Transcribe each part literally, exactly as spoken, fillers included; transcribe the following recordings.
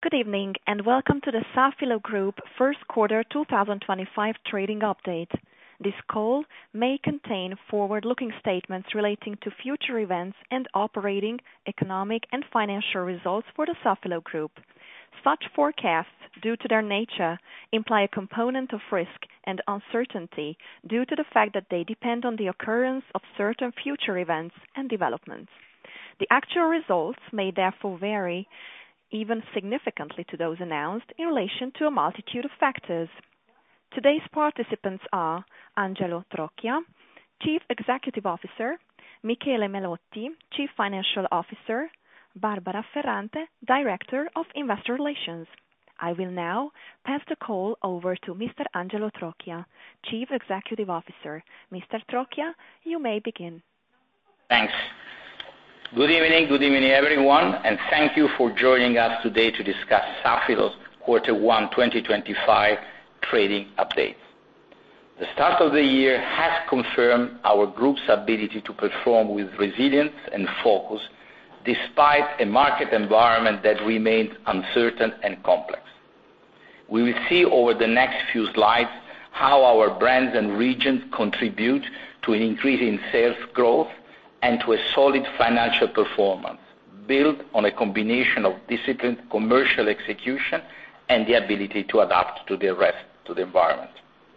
Good evening, and welcome to the Safilo Group first quarter two thousand twenty-five trading update. This call may contain forward-looking statements relating to future events and operating, economic, and financial results for the Safilo Group. Such forecasts, due to their nature, imply a component of risk and uncertainty due to the fact that they depend on the occurrence of certain future events and developments. The actual results may therefore vary, even significantly, to those announced in relation to a multitude of factors. Today's participants are Angelo Trocchia, Chief Executive Officer, Michele Melotti, Chief Financial Officer, Barbara Ferrante, Director of Investor Relations. I will now pass the call over to Mister Angelo Trocchia, Chief Executive Officer. Mister Trocchia, you may begin. Thanks. Good evening, good evening everyone, and thank you for joining us today to discuss Safilo's Quarter one twenty twenty-five trading update. The start of the year has confirmed our group's ability to perform with resilience and focus despite a market environment that remains uncertain and complex. We will see over the next few slides how our brands and regions contribute to an increase in sales growth and to a solid financial performance built on a combination of disciplined commercial execution and the ability to adapt to the rest of the environment.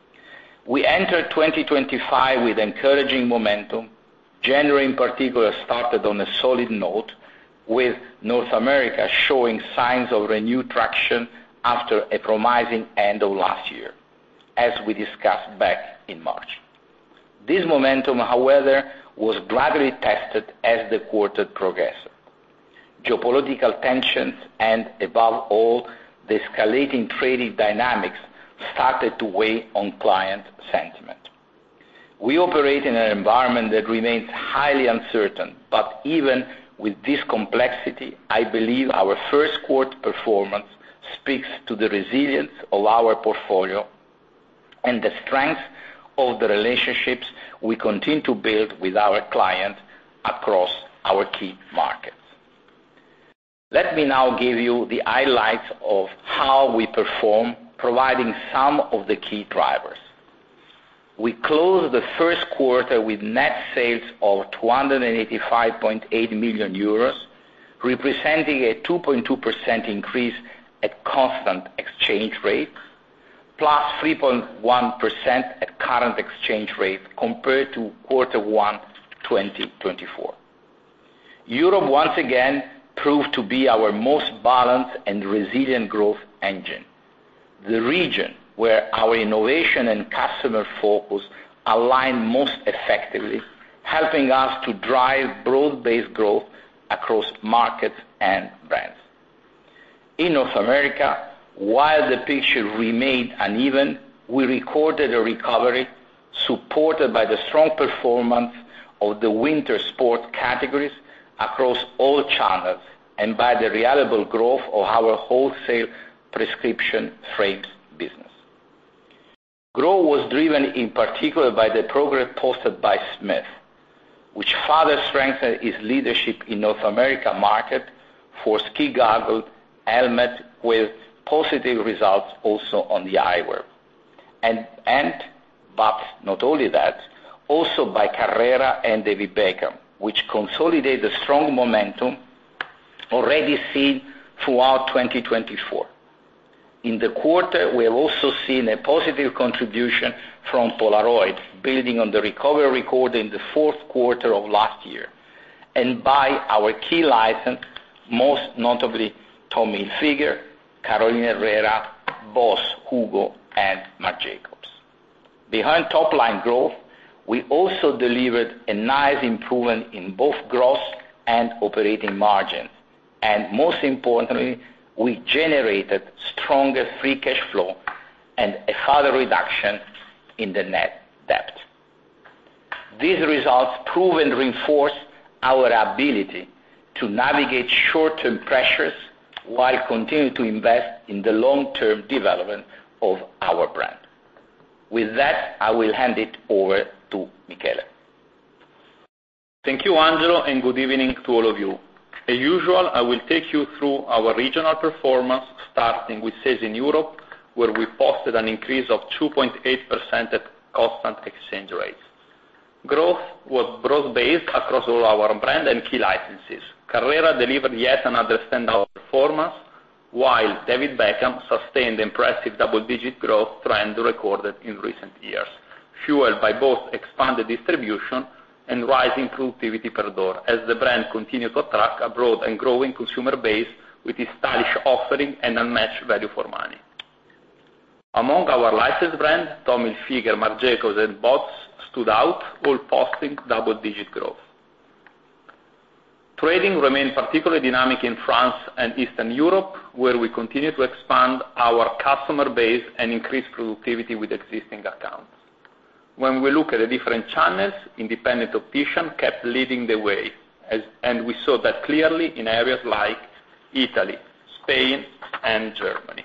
We entered twenty twenty-five with encouraging momentum. January in particular started on a solid note, with North America showing signs of renewed traction after a promising end of last year, as we discussed back in March. This momentum, however, was gradually tested as the quarter progressed. Geopolitical tensions and, above all, the escalating trading dynamics started to weigh on client sentiment. We operate in an environment that remains highly uncertain, but even with this complexity, I believe our first quarter performance speaks to the resilience of our portfolio and the strength of the relationships we continue to build with our clients across our key markets. Let me now give you the highlights of how we perform, providing some of the key drivers. We closed the first quarter with net sales of two hundred eighty-five point eight million euros, representing a two point two percent increase at constant exchange rate, plus three point one percent at current exchange rate compared to quarter one twenty twenty-four. Europe once again proved to be our most balanced and resilient growth engine, the region where our innovation and customer focus align most effectively, helping us to drive broad-based growth across markets and brands. In North America, while the picture remained uneven, we recorded a recovery supported by the strong performance of the winter sport categories across all channels and by the reliable growth of our wholesale prescription frames business. Growth was driven in particular by the progress posted by Smith, which further strengthened its leadership in North America market for ski goggles, helmet, with positive results also on the eyewear. And, and, but not only that, also by Carrera and David Beckham, which consolidate the strong momentum already seen throughout twenty twenty-four. In the quarter, we have also seen a positive contribution from Polaroid, building on the recovery recorded in the fourth quarter of last year, and by our key license, most notably Tommy Hilfiger, Carolina Herrera, Boss, Hugo, and Marc Jacobs. Behind top-line growth, we also delivered a nice improvement in both gross and operating margins, and most importantly, we generated stronger free cash flow and a further reduction in the net debt. These results prove and reinforce our ability to navigate short-term pressures while continuing to invest in the long-term development of our brand. With that, I will hand it over to Michele. Thank you, Angelo, and good evening to all of you. As usual, I will take you through our regional performance, starting with sales in Europe, where we posted an increase of two point eight percent at constant exchange rates. Growth was broad-based across all our brand and key licenses. Carrera delivered yet another standout performance, while David Beckham sustained the impressive double-digit growth trend recorded in recent years, fueled by both expanded distribution and rising productivity per door, as the brand continued to attract a broad and growing consumer base with its stylish offering and unmatched value for money. Among our licensed brands, Tommy Hilfiger, Marc Jacobs, and Bots stood out, all posting double-digit growth. Trading remained particularly dynamic in France and Eastern Europe, where we continue to expand our customer base and increase productivity with existing accounts. When we look at the different channels, independent opticians kept leading the way, as, and we saw that clearly in areas like Italy, Spain, and Germany.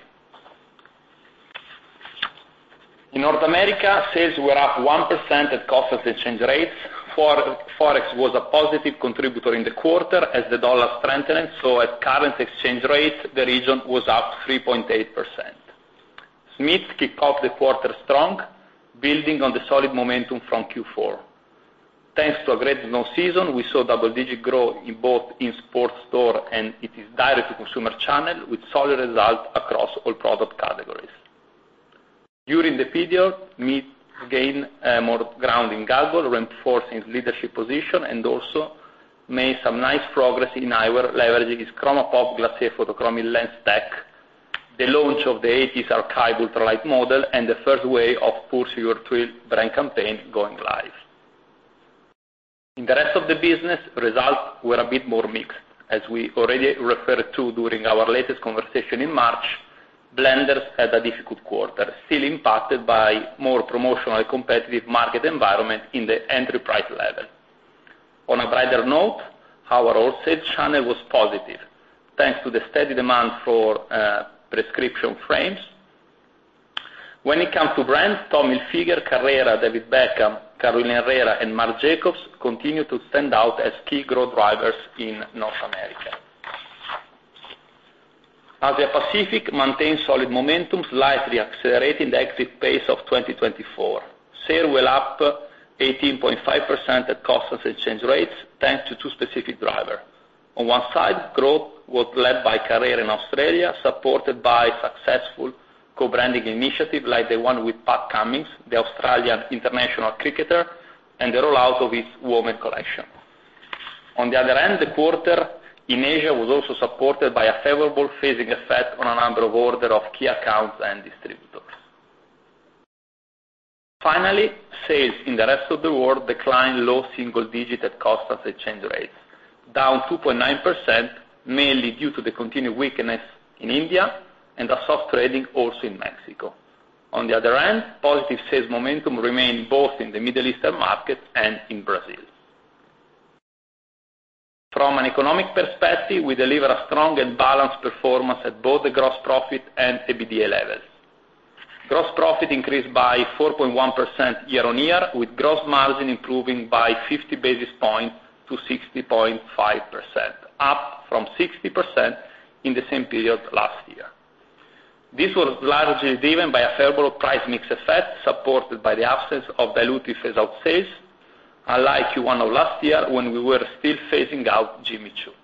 In North America, sales were up one percent at constant exchange rates. Forex was a positive contributor in the quarter as the dollar strengthened, so at current exchange rate, the region was up three point eight percent. Smith kicked off the quarter strong, building on the solid momentum from Q four. Thanks to a great snow season, we saw double-digit growth in both in sports store and its direct-to-consumer channel, with solid results across all product categories. During the period, Smith gained uh, more ground in goggle, reinforcing its leadership position, and also made some nice progress in eyewear, leveraging its ChromaPop Glacier photochromic lens tech, the launch of the eighties Archive ultralight model, and the first wave of Pursue Your Thrill brand campaign going live. In the rest of the business, results were a bit more mixed. As we already referred to during our latest conversation in March, Blenders had a difficult quarter, still impacted by more promotional and competitive market environment in the entry price level. On a brighter note, our wholesale channel was positive, thanks to the steady demand for uh, prescription frames. When it comes to brands, Tommy Hilfiger, Carrera, David Beckham, Carolina Herrera, and Marc Jacobs continue to stand out as key growth drivers in North America. Asia Pacific maintained solid momentum, slightly accelerating the exit pace of twenty twenty-four. Sales were up eighteen point five percent at constant exchange rates, thanks to two specific drivers. On one side, growth was led by Carrera in Australia, supported by successful co-branding initiatives like the one with Pat Cummins, the Australian international cricketer, and the rollout of its women's collection. On the other hand, the quarter in Asia was also supported by a favorable phasing effect on a number of orders of key accounts and distributors. Finally, sales in the rest of the world declined low single digit at constant exchange rates, down two point nine percent, mainly due to the continued weakness in India and a soft trading also in Mexico. On the other hand, positive sales momentum remained both in the Middle Eastern market and in Brazil. From an economic perspective, we deliver a strong and balanced performance at both the gross profit and EBITDA levels. Gross profit increased by four point one percent year-on-year, with gross margin improving by fifty basis points to sixty point five percent, up from sixty percent in the same period last year. This was largely driven by a favorable price mix effect, supported by the absence of dilutive phase-out sales, unlike Q one of last year when we were still phasing out Jimmy Choo.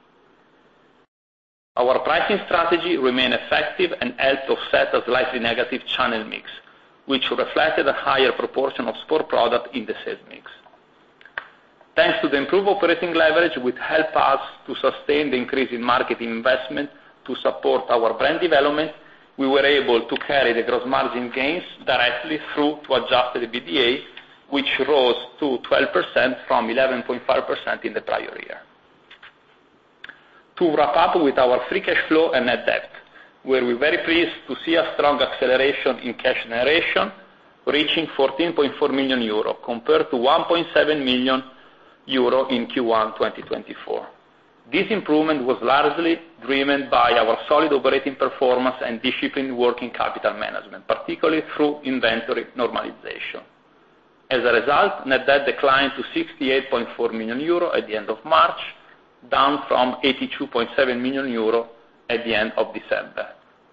Our pricing strategy remained effective and helped offset a slightly negative channel mix, which reflected a higher proportion of sport product in the sales mix. Thanks to the improved operating leverage, which helped us to sustain the increase in marketing investment to support our brand development, we were able to carry the gross margin gains directly through to adjusted EBITDA, which rose to twelve percent from eleven point five percent in the prior year. To wrap up with our free cash flow and net debt, where we're very pleased to see a strong acceleration in cash generation, reaching fourteen point four million euro compared to one point seven million euro in Q one twenty twenty-four. This improvement was largely driven by our solid operating performance and disciplined working capital management, particularly through inventory normalization. As a result, net debt declined to sixty-eight point four million euro at the end of March, down from eighty-two point seven million euro at the end of December.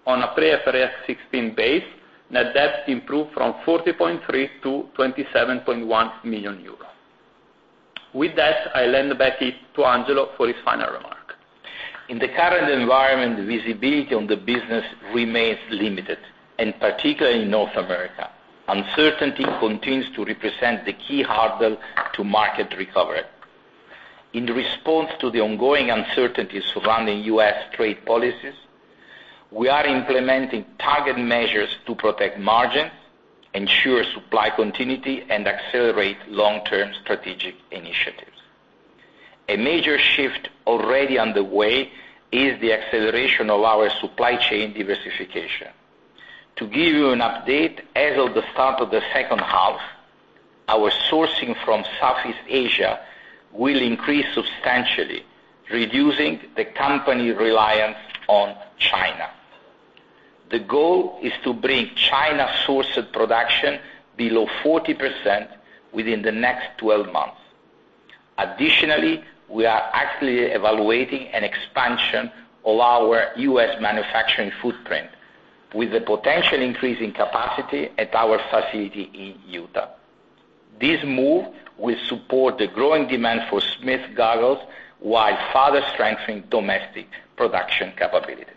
On a pre-I F R S sixteen base, net debt improved from forty point three to twenty-seven point one million euro. With that, I lend back it to Angelo for his final remark. In the current environment, the visibility on the business remains limited, and particularly in North America. Uncertainty continues to represent the key hurdle to market recovery. In response to the ongoing uncertainties surrounding U S trade policies, we are implementing target measures to protect margins, ensure supply continuity, and accelerate long-term strategic initiatives. A major shift already underway is the acceleration of our supply chain diversification. To give you an update, as of the start of the second half, our sourcing from Southeast Asia will increase substantially, reducing the company reliance on China. The goal is to bring China-sourced production below forty percent within the next twelve months. Additionally, we are actively evaluating an expansion of our U S manufacturing footprint, with a potential increase in capacity at our facility in Utah. This move will support the growing demand for Smith goggles while further strengthening domestic production capabilities.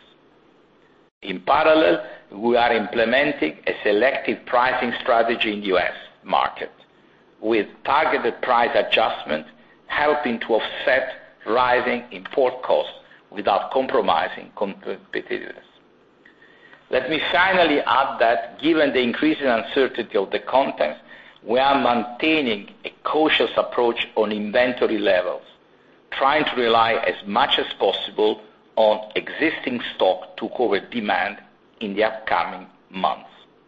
In parallel, we are implementing a selective pricing strategy in the U S market, with targeted price adjustment helping to offset rising import costs without compromising competitiveness. Let me finally add that, given the increasing uncertainty of the contents, we are maintaining a cautious approach on inventory levels, trying to rely as much as possible on existing stock to cover demand in the upcoming months.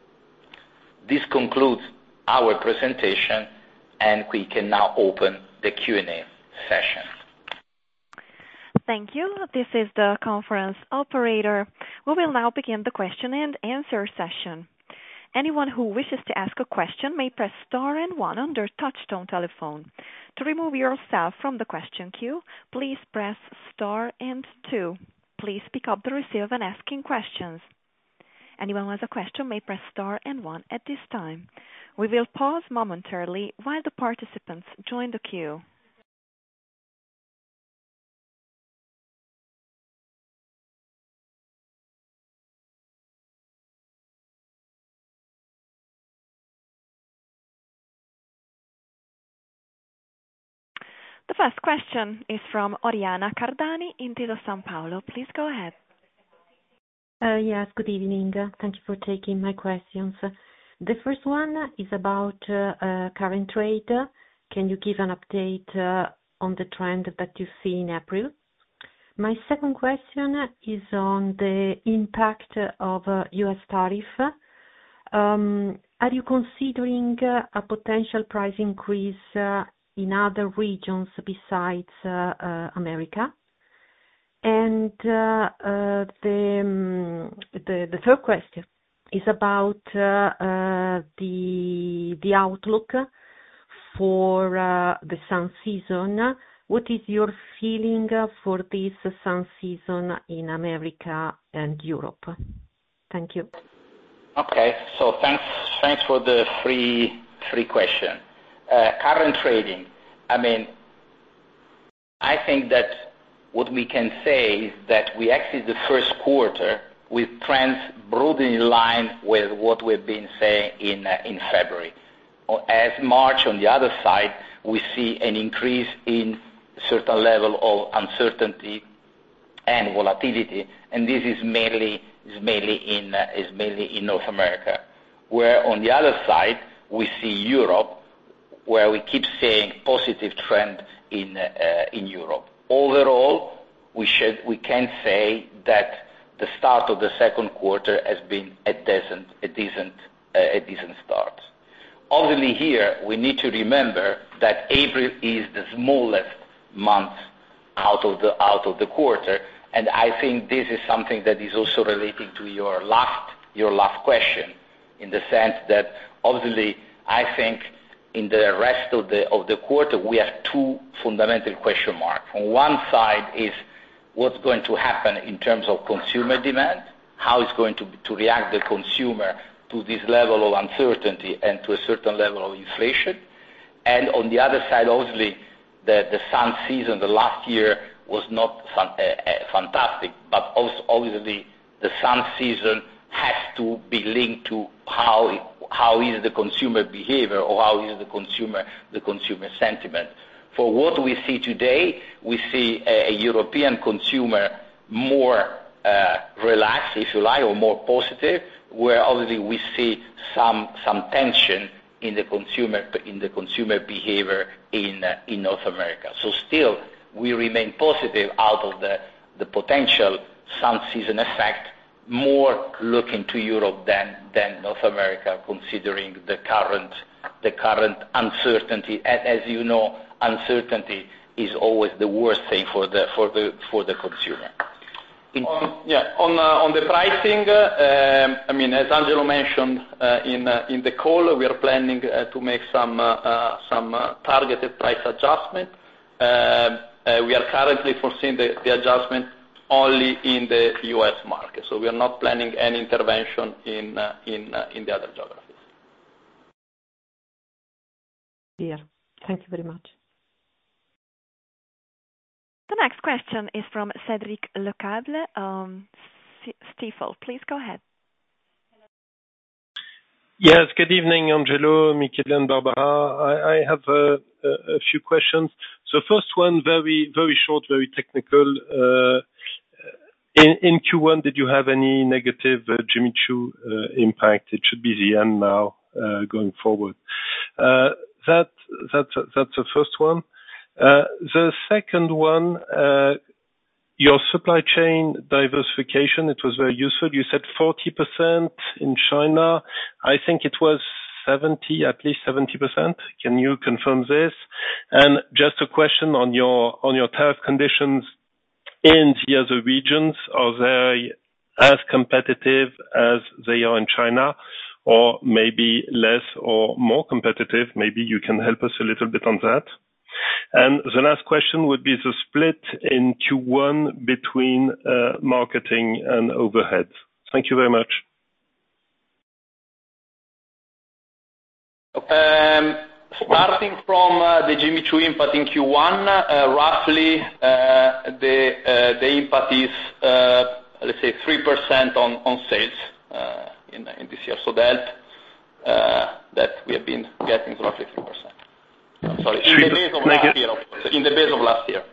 This concludes our presentation, and we can now open the Q and A session. Thank you. This is the conference operator. We will now begin the question and answer session. Anyone who wishes to ask a question may press star and one on their touchtone telephone. To remove yourself from the question queue, please press star and two. Please pick up the receiver when asking questions. Anyone who has a question may press star and one at this time. We will pause momentarily while the participants join the queue. The first question is from Oriana Cardani, Intesa Sanpaolo. Please go ahead. Uh, yes, good evening. Thank you for taking my questions. The first one is about uh, uh, current trade. Can you give an update uh, on the trend that you see in April? My second question is on the impact of uh, U S tariff. Um, are you considering uh, a potential price increase uh, in other regions besides uh, uh, America? And uh, uh, the, um, the the third question is about uh, uh, the the outlook for uh, the sun season. What is your feeling for this sun season in America and Europe? Thank you. Okay, so thanks thanks for the free free question. Uh, current trading, I mean, I think that what we can say is that we exited the first quarter with trends broadly in line with what we've been saying in uh, in February. As March, on the other side, we see an increase in certain level of uncertainty and volatility, and this is mainly is mainly in uh, is mainly in North America. Where on the other side we see Europe, where we keep seeing positive trend in uh, in Europe. Overall, we should we can say that the start of the second quarter has been a decent a decent uh, a decent start. Obviously, here we need to remember that April is the smallest month out of the out of the quarter, and I think this is something that is also relating to your last your last question, in the sense that obviously I think in the rest of the of the quarter we have two fundamental question marks. On one side is what's going to happen in terms of consumer demand, how is going to, to react the consumer to this level of uncertainty and to a certain level of inflation. And on the other side, obviously, the, the sun season, the last year was not fun, uh, uh, fantastic, but also obviously the sun season has to be linked to how how is the consumer behavior or how is the consumer the consumer sentiment. For what we see today, we see a, a European consumer more uh, relaxed, if you like, or more positive, where obviously we see some some tension in the consumer in the consumer behavior in uh, in North America. So still, we remain positive out of the the potential sun season effect, more looking to Europe than than North America, considering the current the current uncertainty. And as you know, uncertainty is always the worst thing for the for the for the consumer. In on, yeah, on uh, on the pricing, uh, um, I mean, as Angelo mentioned uh, in uh, in the call, we are planning uh, to make some uh, uh, some uh, targeted price adjustment. Uh, uh, we are currently foreseeing the, the adjustment only in the U S market, so we are not planning any intervention in uh, in uh, in the other geographies. Yeah, thank you very much. The next question is from Cédric Lecasble, um, Stifel. Please go ahead. Yes, good evening, Angelo, Michele, and Barbara. I, I have a, a, a few questions. So first one, very, very short, very technical. Uh, in, in Q one, did you have any negative uh, Jimmy Choo uh, impact? It should be the end now, uh, going forward. Uh, that, that's, that's the first one. Uh, the second one, uh, your supply chain diversification, it was very useful. You said forty percent in China. I think it was seventy, at least seventy percent. Can you confirm this? And just a question on your, on your tariff conditions in the other regions. Are they as competitive as they are in China, or maybe less or more competitive? Maybe you can help us a little bit on that. And the last question would be the split in Q one between uh, marketing and overhead. Thank you very much. Um, starting from uh, the Jimmy Choo impact in Q one, uh, roughly uh, the uh, the impact is uh, let's say three percent on on sales uh, in in this year. So that uh, that we have been getting roughly three percent. Sorry, in the base of last year, of course, in the base of last year.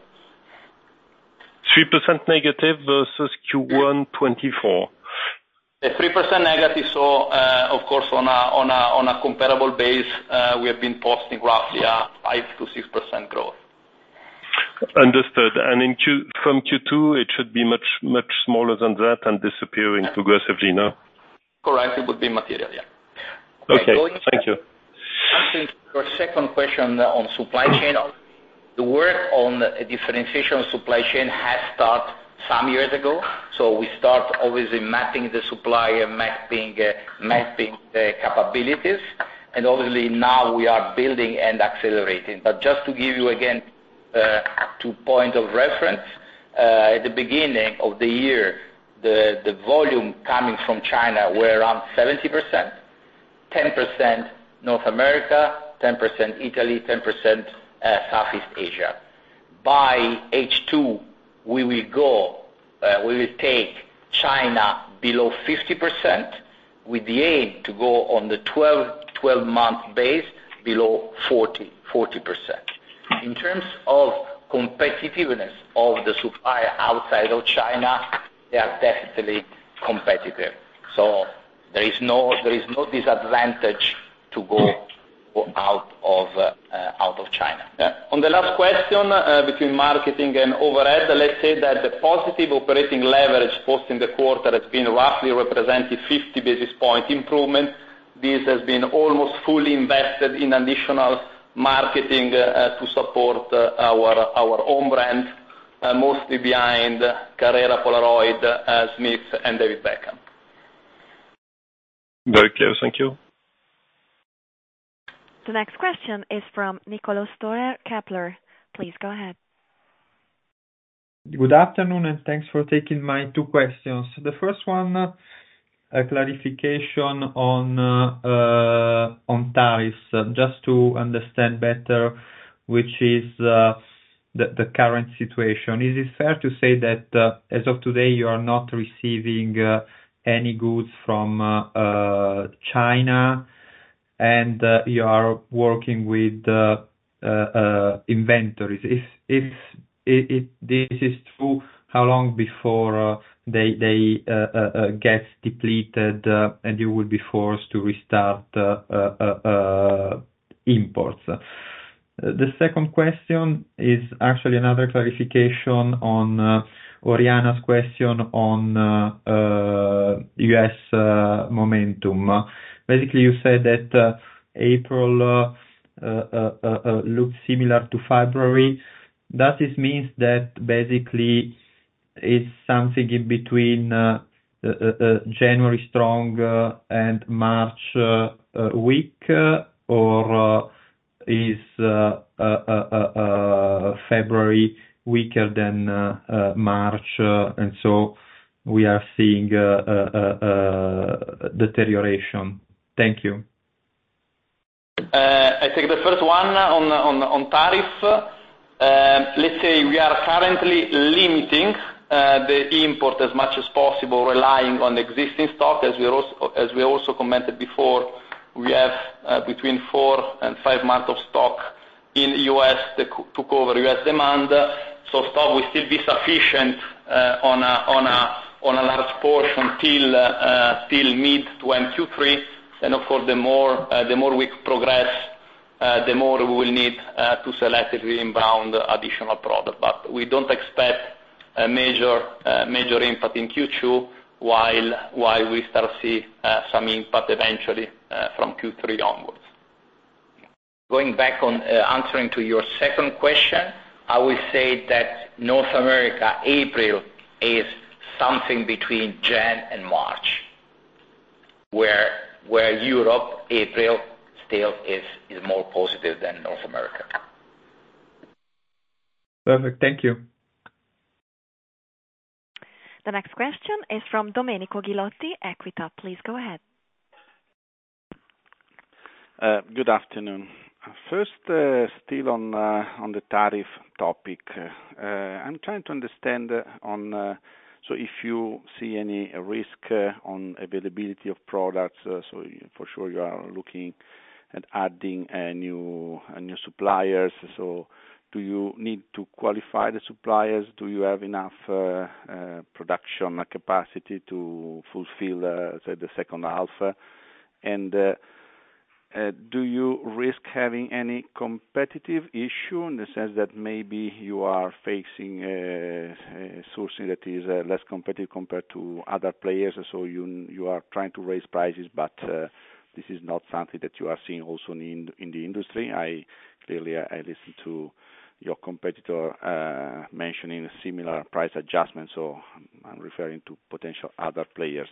three percent negative versus Q one twenty-four. The three percent negative, so uh, of course on a, on a, on a comparable base, uh, we have been posting roughly a five to six percent growth. Understood. And in Q, from Q two, it should be much, much smaller than that and disappearing progressively now? Correct, it would be material, yeah. Okay, okay thank you. Answering your second question on supply chain, the work on a differentiation of supply chain has started some years ago. So we start obviously mapping the supply and mapping, uh, mapping the capabilities. And obviously now we are building and accelerating. But just to give you again uh, two points of reference, uh, at the beginning of the year, the, the volume coming from China were around seventy percent, ten percent North America, ten percent Italy, ten percent uh, Southeast Asia. By H two, we will go, uh, we will take China below fifty percent with the aim to go on the twelve month base below forty percent. In terms of competitiveness of the supply outside of China, they are definitely competitive. So there is no, there is no disadvantage to go out of uh, uh, out of China. Yeah. On the last question, uh, between marketing and overhead, let's say that the positive operating leverage post in the quarter has been roughly representing fifty basis point improvement. This has been almost fully invested in additional marketing uh, to support uh, our our own brand, uh, mostly behind Carrera, Polaroid, uh, Smith, and David Beckham. Very clear, thank you. The next question is from Niccolò Storer, Kepler. Please go ahead. Good afternoon, and thanks for taking my two questions. The first one, a clarification on uh, on tariffs, uh, just to understand better which is uh, the the current situation. Is it fair to say that uh, as of today, you are not receiving uh, any goods from uh, uh, China, and uh, you are working with uh, uh, uh, inventories? If if it, it, this is true, how long before uh, they they uh, uh, uh, get depleted uh, and you will be forced to restart uh, uh, uh, uh, imports? Uh, the second question is actually another clarification on uh, Oriana's question on uh, uh, U S uh, momentum. Uh, basically, you said that uh, April uh, uh, uh, uh, looked similar to February. Does this mean that basically it's something in between uh, uh, uh, January strong uh, and March uh, uh, weak, uh, or uh, is uh, uh, uh, uh, February weaker than uh, uh, March, uh, and so we are seeing uh, uh, uh, uh, deterioration? Thank you. Uh, I take the first one on on on tariff. Uh, let's say we are currently limiting uh, the import as much as possible, relying on the existing stock. As we also, as we also commented before, we have uh, between four and five months of stock in U S to, to cover U S demand. So stock will still be sufficient uh, on a on a on a large portion till uh, till mid to end Q three. And of course, the more uh, the more we progress, Uh, the more we will need uh, to selectively inbound additional product. But we don't expect a major uh, major impact in Q two, while while we start see uh, some impact eventually uh, from Q three onwards. Going back on uh, answering to your second question, I will say that North America, April is something between Jan and March, where where Europe, April, still is, is more positive than North America. Perfect. Thank you. The next question is from Domenico Ghilotti, Equita. Please go ahead. Uh, good afternoon. First, uh, still on uh, on the tariff topic, uh, I'm trying to understand uh, on uh, so if you see any risk uh, on availability of products. Uh, so for sure you are looking and adding uh, new uh, new suppliers. So do you need to qualify the suppliers? Do you have enough uh, uh, production capacity to fulfill uh, say the second half? And uh, uh, do you risk having any competitive issue in the sense that maybe you are facing uh, uh, sourcing that is uh, less competitive compared to other players, so you you are trying to raise prices, but uh, this is not something that you are seeing also in, in the industry? I clearly I, I listened to your competitor uh, mentioning a similar price adjustment, so I'm referring to potential other players.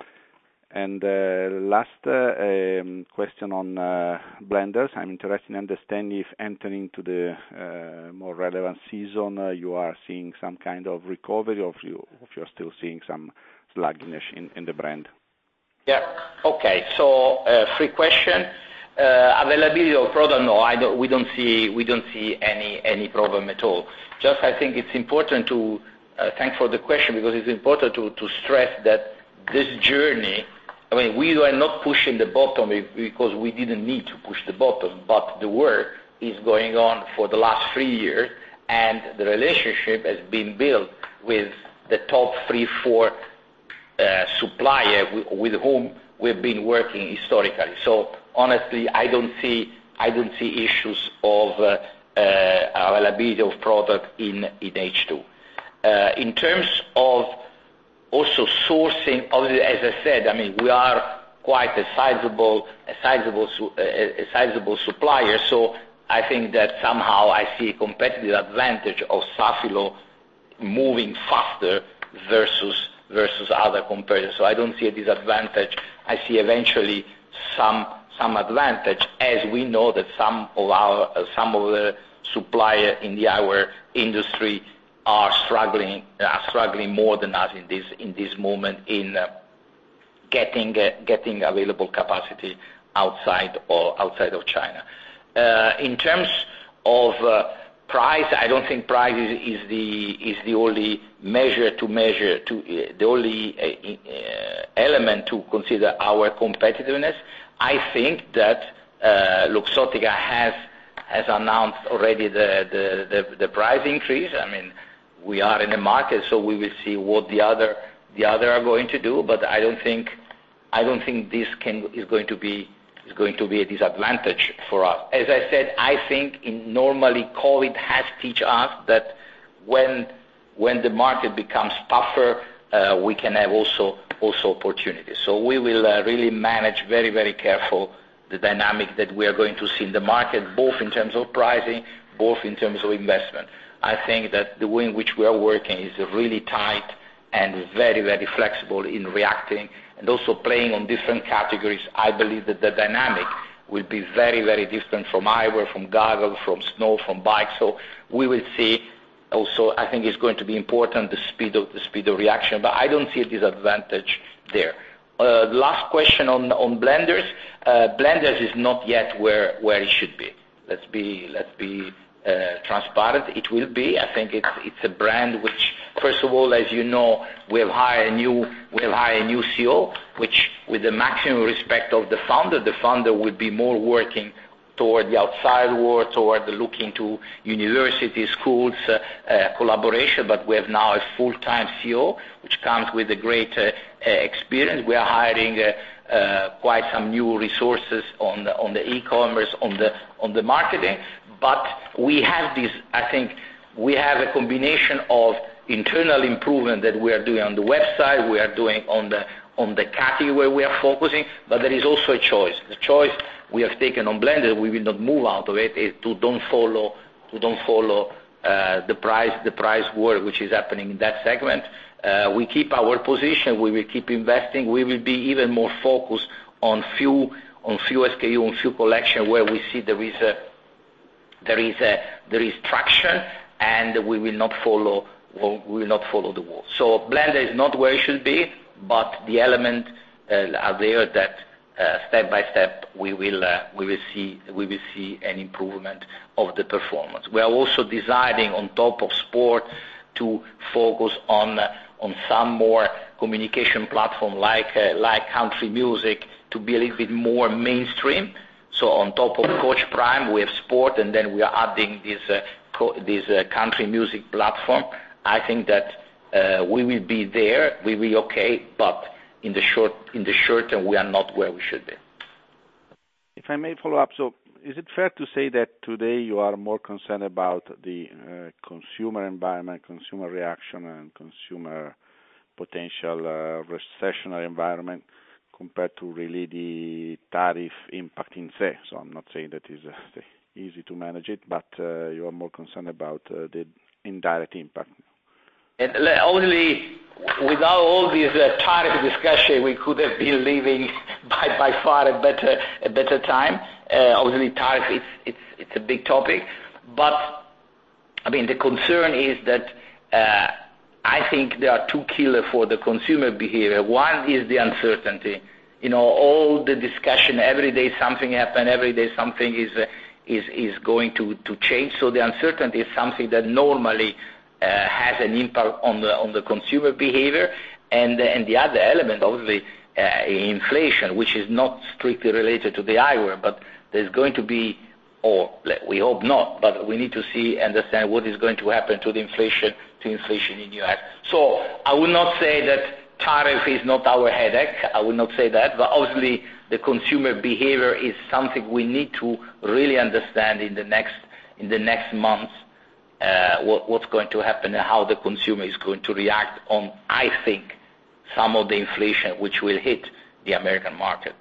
And uh, last uh, um, question on uh, blenders. I'm interested in understanding if entering to the uh, more relevant season, uh, you are seeing some kind of recovery, or if, you, if you're still seeing some sluggishness in, in the brand. Yeah. Okay. So, uh, free question. Uh, availability of product, no, I don't, we don't see we don't see any any problem at all. Just I think it's important to uh, thank for the question, because it's important to to stress that this journey. I mean, we are not pushing the bottom because we didn't need to push the bottom, but the work is going on for the last three years, and the relationship has been built with the top three, four uh, supplier with, with whom we've been working historically. So honestly, I don't see I don't see issues of uh, uh, availability of product in in H two. Uh, in terms of also sourcing, obviously, as I said, I mean, we are quite a sizable, a sizable, a sizable supplier. So I think that somehow I see a competitive advantage of Safilo moving faster versus versus other competitors. So I don't see a disadvantage. I see eventually some some advantage, as we know that some of our uh, some of the suppliers in the our industry are struggling are struggling more than us in this in this moment in uh, getting uh, getting available capacity outside or outside of China. Uh, in terms of uh, price, I don't think price is, is the is the only measure to measure to uh, the only uh, uh, element to consider our competitiveness. I think that uh, Luxottica has has announced already the, the, the, the price increase. I mean, we are in the market, so we will see what the other the other are going to do. But I don't think I don't think this can is going to be is going to be a disadvantage for us. As I said, I think in normally COVID has teach us that when when the market becomes tougher, uh, we can have also also opportunities. So we will uh, really manage very very careful the dynamic that we are going to see in the market, both in terms of pricing, both in terms of investment. I think that the way in which we are working is really tight and very, very flexible in reacting and also playing on different categories. I believe that the dynamic will be very, very different from eyewear, from goggles, from snow, from bikes. So we will see. Also, I think it's going to be important the speed of the speed of reaction, but I don't see a disadvantage there. Uh, last question on on Blenders. Uh, Blenders is not yet where where it should be. Let's be let's be uh, transparent. It will be. I think it's it's a brand which, first of all, as you know, we have hired a new we have hired a new C E O, which, with the maximum respect of the founder, the founder will be more working toward the outside world, toward the looking to universities, schools, uh, uh, collaboration, but we have now a full-time C E O, which comes with a great uh, uh, experience. We are hiring uh, uh, quite some new resources on the, on the e-commerce, on the, on the marketing, but we have this, I think, we have a combination of internal improvement that we are doing on the website, we are doing on the, on the category where we are focusing, but there is also a choice. The choice we have taken on Blenders, we will not move out of it, is to don't follow, to don't follow uh, the price, the price war which is happening in that segment. Uh, we keep our position. We will keep investing. We will be even more focused on few, on few S K U, on few collection where we see there is a, there is a, there is traction, and we will not follow, we will not follow the wall. So Blender is not where it should be, but the elements uh, are there that. Uh, step by step, we will uh, we will see we will see an improvement of the performance. We are also deciding, on top of sport, to focus on uh, on some more communication platform like uh, like country music, to be a little bit more mainstream. So on top of Coach Prime, we have sport, and then we are adding this uh, co- this uh, country music platform. I think that uh, we will be there. We will be okay, but in the short in the short term, we are not where we should be. If I may follow up, so is it fair to say that today you are more concerned about the uh, consumer environment, consumer reaction, and consumer potential uh, recessionary environment compared to really the tariff impact in se? So I'm not saying that it's uh, easy to manage it, but uh, you are more concerned about uh, the indirect impact. And obviously, without all this uh, tariff discussion, we could have been living by, by far a better a better time. Uh, obviously, tariff it's it's it's a big topic, but I mean the concern is that uh, I think there are two killers for the consumer behavior. One is the uncertainty. You know, all the discussion every day something happens, every day something is uh, is is going to to change. So the uncertainty is something that normally Uh, has an impact on the on the consumer behavior, and uh, and the other element, obviously, uh, inflation, which is not strictly related to the eyewear, but there's going to be, or we hope not, but we need to see, understand what is going to happen to the inflation, to inflation in the U S. So I would not say that tariff is not our headache. I would not say that, but obviously the consumer behavior is something we need to really understand in the next in the next months. Uh, what, what's going to happen and how the consumer is going to react on, I think, some of the inflation which will hit the American market.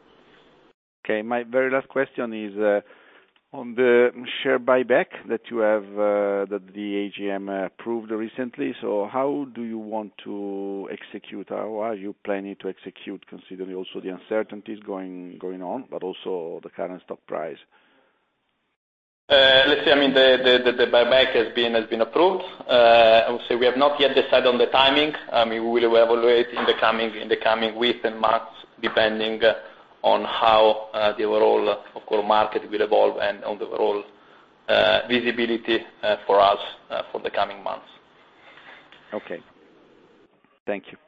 Okay, my very last question is uh, on the share buyback that you have, uh, that the A G M approved recently. So how do you want to execute? How are you planning to execute, considering also the uncertainties going going on, but also the current stock price? Uh, let's say, I mean, the, the, the buyback has been has been approved. Uh, I would say we have not yet decided on the timing. I mean, we will evaluate in the coming in the coming weeks and months, depending uh, on how uh, the overall, uh, of course, market will evolve and on the overall uh, visibility uh, for us uh, for the coming months. Okay. Thank you.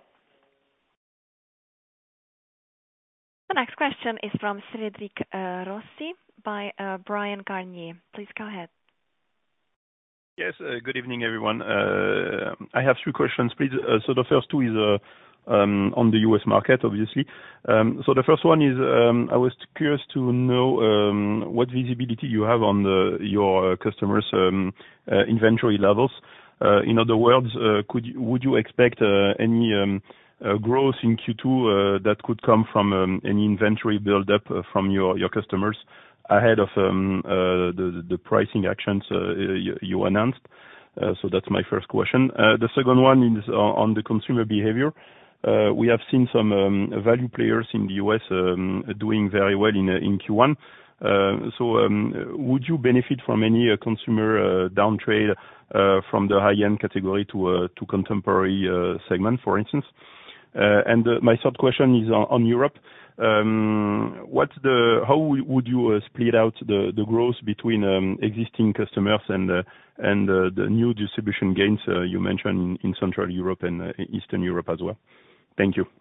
The next question is from Cédric uh, Rossi by uh, Bryan Garnier. Please go ahead. Yes, uh, good evening, everyone. Uh, I have three questions, please. Uh, so the first two is uh, um, on the U S market, obviously. Um, so the first one is um, I was curious to know um, what visibility you have on the, your uh, customers' um, uh, inventory levels. Uh, in other words, uh, could you, would you expect uh, any um, uh, growth in Q two uh, that could come from um, any inventory build-up uh, from your, your customers ahead of um, uh, the, the pricing actions uh, you, you announced? Uh, so that's my first question. Uh, the second one is on, on the consumer behavior. Uh, we have seen some um, value players in the U S um, doing very well in, uh, in Q one. Uh, so um, would you benefit from any uh, consumer uh, downtrade uh, from the high-end category to uh, to contemporary uh, segment, for instance? Uh, and uh, my third question is on, on Europe. Um, what's the how would you uh, split out the, the growth between um, existing customers and uh, and uh, the new distribution gains uh, you mentioned in, in Central Europe and uh, Eastern Europe as well? Thank you.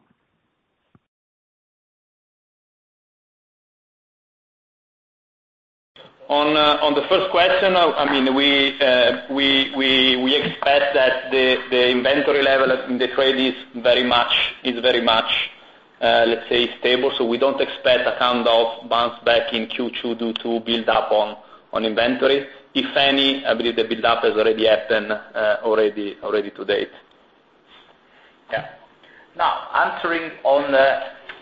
On uh, on the first question, I mean, we uh, we we we expect that the the inventory level in the trade is very much is very much uh, let's say stable. So we don't expect a kind of bounce back in Q two due to build up on on inventory. If any, I believe the build up has already happened uh, already already to date. Yeah. Now answering on uh,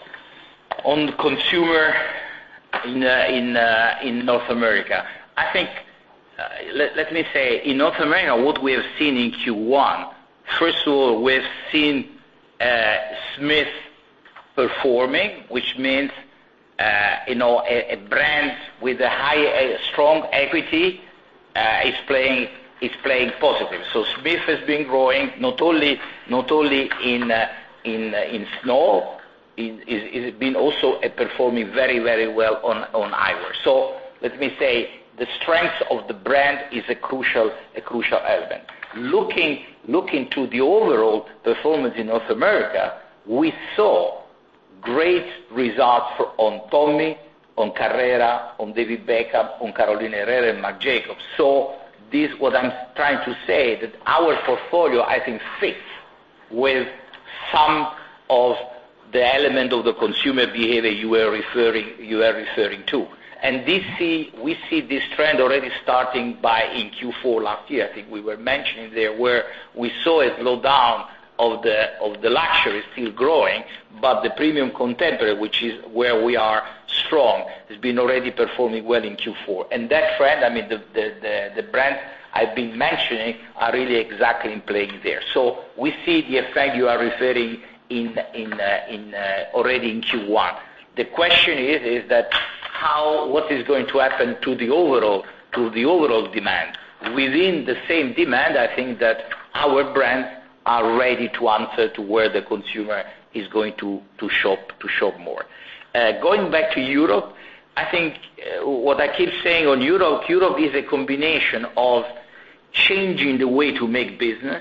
on consumer. In uh, in uh, in North America, I think. Uh, let, let me say, in North America, what we have seen in Q one. First of all, we've seen uh, Smith performing, which means uh, you know a, a brand with a high, a strong equity uh, is playing is playing positive. So Smith has been growing not only not only in uh, in uh, in snow. Is been also uh, performing very, very well on, on eyewear. So let me say the strength of the brand is a crucial a crucial element. Looking looking to the overall performance in North America, we saw great results for, on Tommy, on Carrera, on David Beckham, on Carolina Herrera and Marc Jacobs. So this what I'm trying to say, that our portfolio I think fits with some of the element of the consumer behavior you were referring you were referring to, and this see we see this trend already starting by in Q four last year. I think we were mentioning there where we saw a slowdown of the of the luxury still growing, but the premium contemporary, which is where we are strong, has been already performing well in Q four. And that trend, I mean, the the the, the brands I've been mentioning are really exactly in playing there. So we see the effect you are referring. in in uh, in uh, already in Q one. The question is is that how what is going to happen to the overall to the overall demand. Within the same demand, I think that our brands are ready to answer to where the consumer is going to, to shop to shop more. Uh, going back to Europe, I think uh, what I keep saying on Europe, Europe is a combination of changing the way to make business,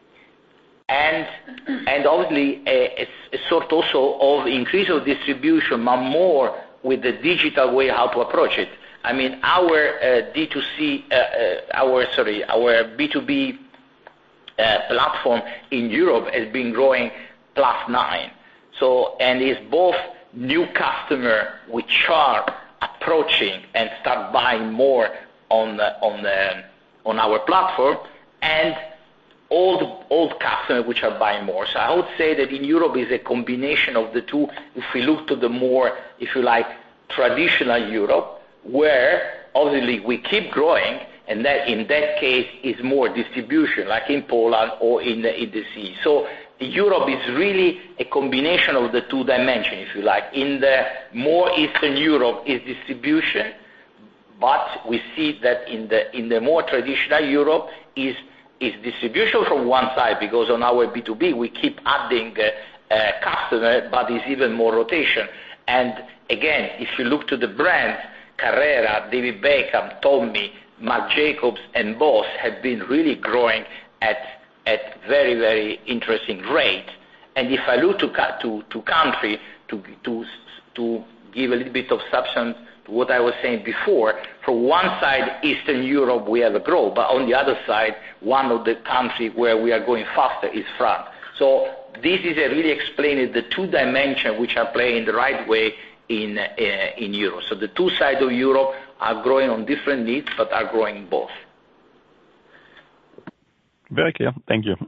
and and obviously a, a sort also of increase of distribution, but more with the digital way how to approach it. I mean, our uh, D two C, uh, uh, our sorry, our B two B uh, platform in Europe has been growing plus nine. So, and it's both new customer which are approaching and start buying more on the, on the, on our platform, and old old customers which are buying more. So I would say that in Europe is a combination of the two. If we look to the more, if you like, traditional Europe, where obviously we keep growing, and that in that case is more distribution, like in Poland or in the, in the C E. So Europe is really a combination of the two dimensions, if you like. In the more Eastern Europe is distribution, but we see that in the in the more traditional Europe is is distribution from one side, because on our B two B we keep adding uh, uh, customer, but it's even more rotation. And again, if you look to the brands, Carrera, David Beckham, Tommy, Marc Jacobs, and Boss have been really growing at at very very interesting rate. And if I look to to to country to to to give a little bit of substance to what I was saying before, from one side, Eastern Europe, we have a growth, but on the other side, one of the countries where we are going faster is France. So this is a really explaining the two dimensions which are playing the right way in uh, in Europe. So the two sides of Europe are growing on different needs, but are growing both. Very clear. Thank you.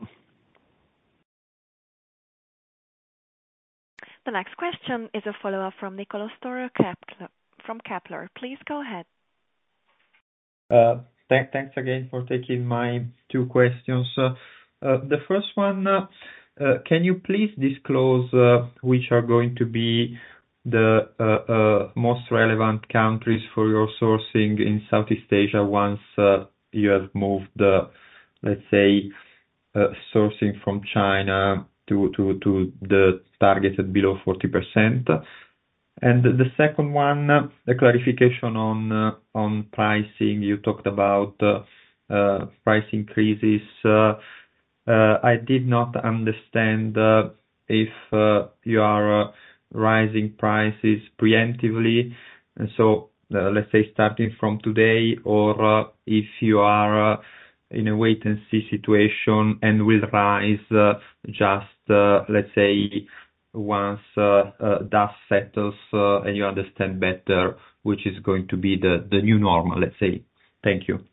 The next question is a follow-up from Niccolò Storer Kepler, from Kepler. Please go ahead. Uh, th- thanks again for taking my two questions. Uh, uh, the first one, uh, uh, can you please disclose uh, which are going to be the uh, uh, most relevant countries for your sourcing in Southeast Asia once uh, you have moved, uh, let's say, uh, sourcing from China to, to, to the targeted below forty percent? And the second one, uh, a clarification on uh, on pricing. You talked about uh, uh, price increases. Uh, uh, I did not understand uh, if uh, you are uh, rising prices preemptively, and so uh, let's say starting from today, or uh, if you are uh, in a wait-and-see situation and will rise uh, just, uh, let's say, once uh, uh, dust settles uh, and you understand better which is going to be the, the new normal, let's say. Thank you.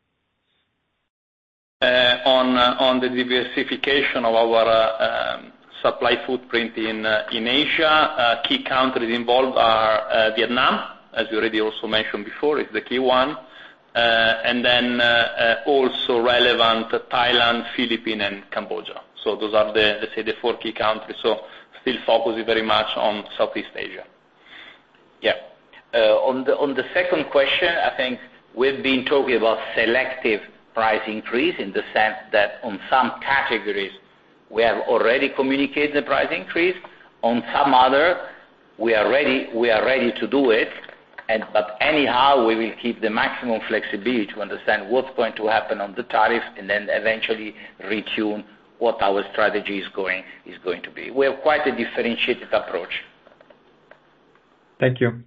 Uh, on uh, on the diversification of our uh, um, supply footprint in uh, in Asia, uh, key countries involved are uh, Vietnam, as you already also mentioned before, is the key one, uh, and then uh, uh, also relevant Thailand, Philippines, and Cambodia. So those are the, let's say, the four key countries. So still focusing very much on Southeast Asia. Yeah. Uh, on the on the second question, I think we've been talking about selective price increase in the sense that on some categories we have already communicated the price increase. On some other, we are ready we are ready to do it. And but anyhow, we will keep the maximum flexibility to understand what's going to happen on the tariff, and then eventually retune what our strategy is going is going to be. We have quite a differentiated approach. Thank you.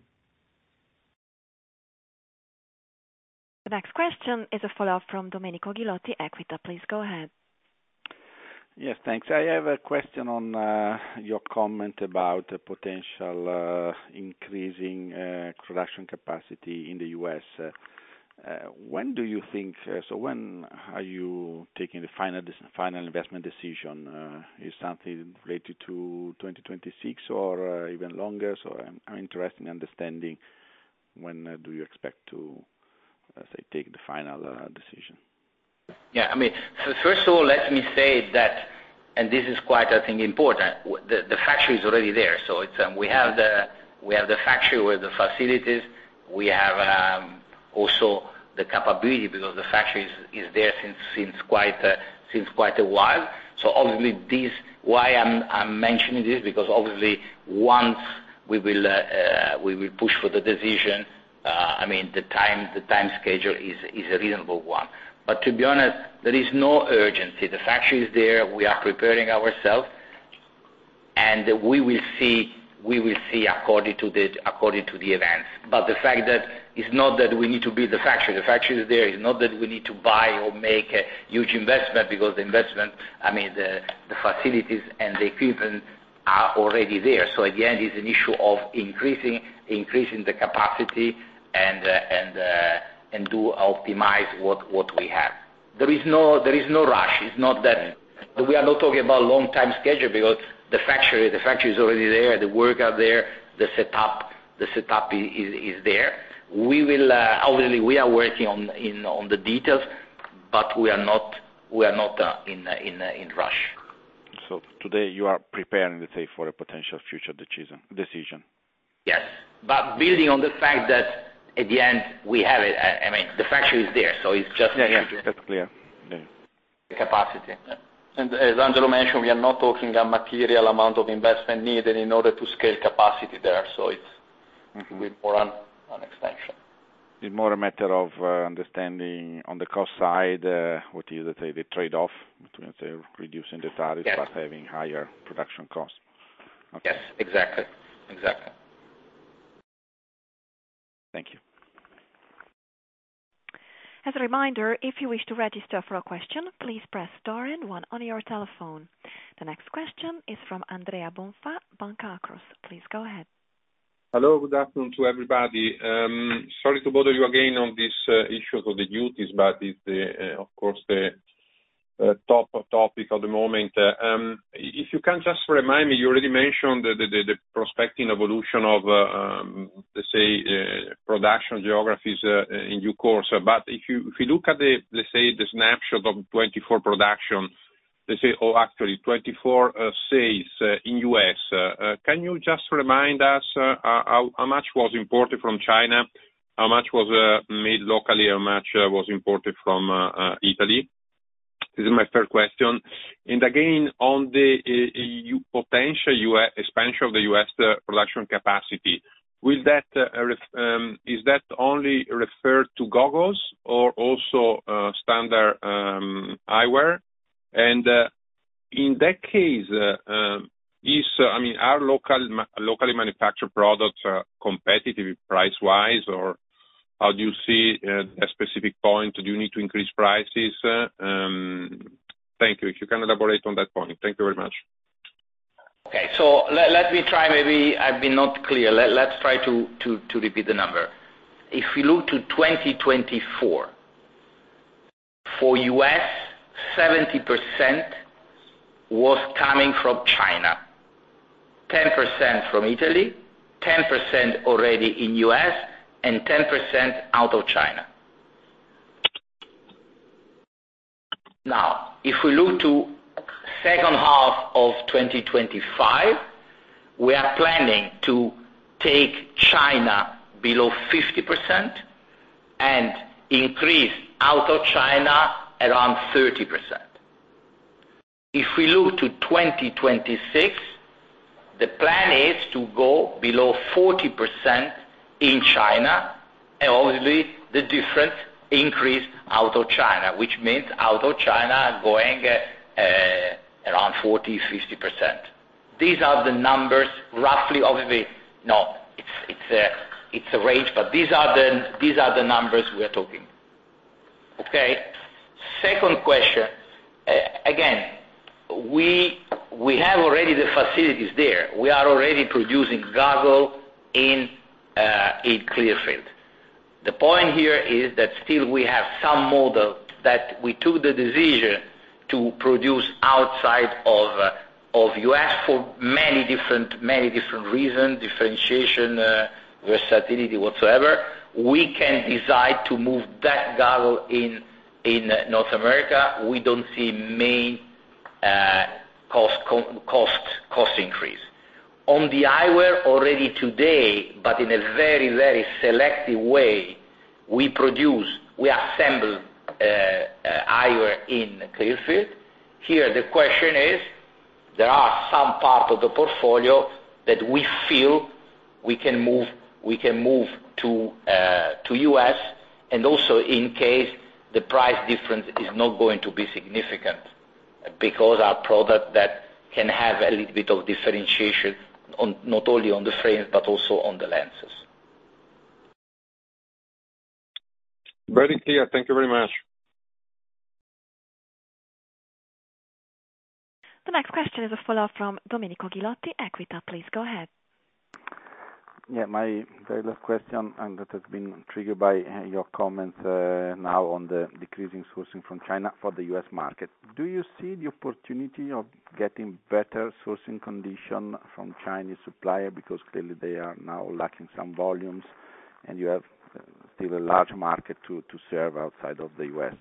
The next question is a follow-up from Domenico Ghilotti, Equita. Please go ahead. Yes, thanks. I have a question on uh, your comment about the potential uh, increasing uh, production capacity in the U S. Uh, Uh, when do you think, uh, so when are you taking the final final investment decision? Uh, is something related to twenty twenty-six or uh, even longer? So I'm, I'm interested in understanding when uh, do you expect to, uh, say, take the final uh, decision? Yeah, I mean, first of all, let me say that, and this is quite, I think, important, the, the factory is already there. So it's, um, we have the we have the factory with the facilities, we have um, also the capability, because the factory is, is there since since quite uh, since quite a while. So obviously, this why I'm I'm mentioning this, because obviously once we will uh, uh, we will push for the decision. Uh, I mean, the time the time schedule is is a reasonable one. But to be honest, there is no urgency. The factory is there. We are preparing ourselves, and we will see. We will see according to the according to the events. But the fact that it's not that we need to build the factory. The factory is there. It's not that we need to buy or make a huge investment, because the investment, I mean, the, the facilities and the equipment are already there. So at the end, it's an issue of increasing increasing the capacity and uh, and uh, and do optimize what, what we have. There is no there is no rush. It's not that we are not talking about long time schedule, because the factory the factory is already there. The work are there. The setup the setup is is, is there. We will uh, obviously we are working on in on the details, but we are not we are not uh, in uh, in uh, in rush. So today you are preparing, let's say, for a potential future decision. Decision. Yes, but building on the fact that at the end, we have it. I, I mean, the factory is there, so it's just yeah, yeah, that's clear. Yeah. Capacity. Yeah. And as Angelo mentioned, we are not talking a material amount of investment needed in order to scale capacity there, so it's mm-hmm. with more an, an extension. It's more a matter of uh, understanding on the cost side uh, what is let's say, the trade-off between say, reducing the tariffs yes. but having higher production costs. Okay. Yes, exactly, exactly. Thank you. As a reminder, if you wish to register for a question, please press star and one on your telephone. The next question is from Andrea Bonfà, Banca Akros. Please go ahead. Hello, good afternoon to everybody. Um, sorry to bother you again on this uh, issue of the duties, but it's the, uh, of course the uh, top topic of the moment. Uh, um, if you can just remind me, you already mentioned the, the, the prospecting evolution of, uh, um, let's say, uh, production geographies uh, in due course. Uh, but if you if you look at the, let's say, the snapshot of twenty-four production, let's say, or actually twenty-four uh, sales uh, in U S, uh, uh, can you just remind us uh, how, how much was imported from China, how much was uh, made locally, how much uh, was imported from uh, uh, Italy? This is my first question. And again, on the uh, potential U S expansion of the U S uh, production capacity, will that uh, ref- um, is that only referred to goggles or also uh, standard um, eyewear? And uh, in that case, uh, um, is uh, I mean, are local ma- locally manufactured products uh, competitive price-wise, or how do you see uh, a specific point? Do you need to increase prices? Uh, um, thank you. If you can elaborate on that point. Thank you very much. Okay, so let, let me try. Maybe I've been not clear. Let, let's try to, to, to repeat the number. If we look to twenty twenty-four, for U S, seventy percent was coming from China, ten percent from Italy, ten percent already in U S, and ten percent out of China. Now, if we look to second half of twenty twenty-five, we are planning to take China below fifty percent and increase out of China around thirty percent. If we look to twenty twenty-six, the plan is to go below forty percent in China, and obviously the difference increase out of China, which means out of China going uh, uh, around forty, fifty percent. These are the numbers, roughly. Obviously, no, it's it's a it's a range, but these are the these are the numbers we are talking. Okay. Second question. Uh, again, we we have already the facilities there. We are already producing goggle in uh, in Clearfield. The point here is that still we have some model that we took the decision to produce outside of uh, of U S for many different many different reasons, differentiation, uh, versatility, whatsoever. We can decide to move that goggle in in uh, North America. We don't see main uh, cost co- cost cost increase. On the eyewear already today, but in a very, very selective way, we produce, we assemble uh, uh, eyewear in Clearfield. Here the question is, there are some part of the portfolio that we feel we can move, we can move to uh, to U S, and also in case the price difference is not going to be significant, because our product that can have a little bit of differentiation on, not only on the frames but also on the lenses. Very clear. Thank you very much. The next question is a follow-up from Domenico Ghilotti, Equita. Please go ahead. Yeah, my very last question, and that has been triggered by uh, your comments uh, now on the decreasing sourcing from China for the U S market. Do you see the opportunity of getting better sourcing condition from Chinese supplier, because clearly they are now lacking some volumes, and you have uh, still a large market to, to serve outside of the U S?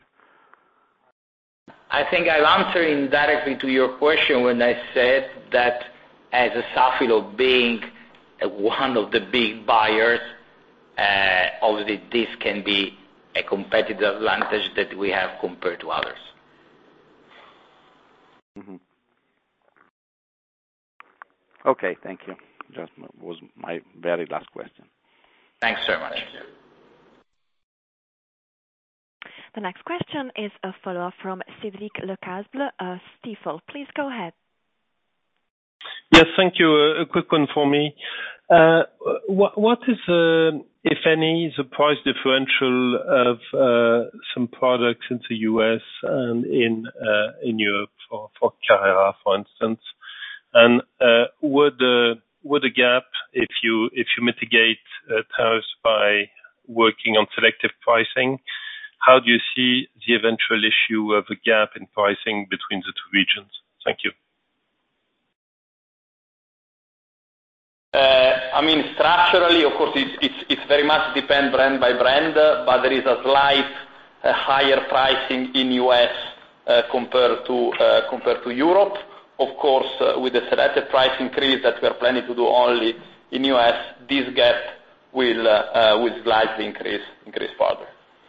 I think I've answered indirectly to your question when I said that as a Safilo being one of the big buyers, uh, obviously this can be a competitive advantage that we have compared to others. Mm-hmm. Okay, thank you. Just was my very last question. Thanks very much. Thank you. The next question is a follow-up from Cédric Lecasble, uh, Stifel. Please go ahead. Yes, thank you. Uh, a quick one for me. Uh, what, what is, uh, if any, the price differential of uh, some products in the U S and in uh, in Europe for, for Carrera, for instance? And uh, would uh, would a gap, if you if you mitigate uh, tariffs by working on selective pricing, how do you see the eventual issue of a gap in pricing between the two regions? Thank you. Uh, I mean, structurally, of course, it's, it's, it's very much depend brand by brand, uh, but there is a slight uh, higher pricing in U S uh, compared to uh, compared to Europe. Of course, uh, with the selected price increase that we are planning to do only in U S, this gap will uh, uh, will slightly increase increase further.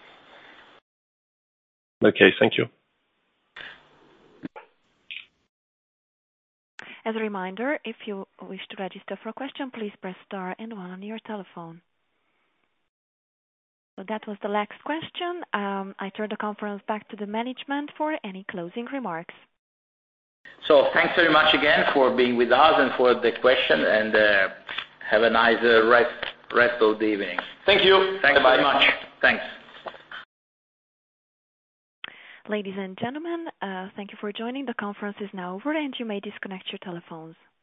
Okay, thank you. As a reminder, if you wish to register for a question, please press star and one on your telephone. So that was the last question. Um, I turn the conference back to the management for any closing remarks. So thanks very much again for being with us and for the question, and uh, have a nice uh, rest, rest of the evening. Thank you. Thanks Bye-bye. very much. Thanks. Ladies and gentlemen, uh, thank you for joining. The conference is now over and you may disconnect your telephones.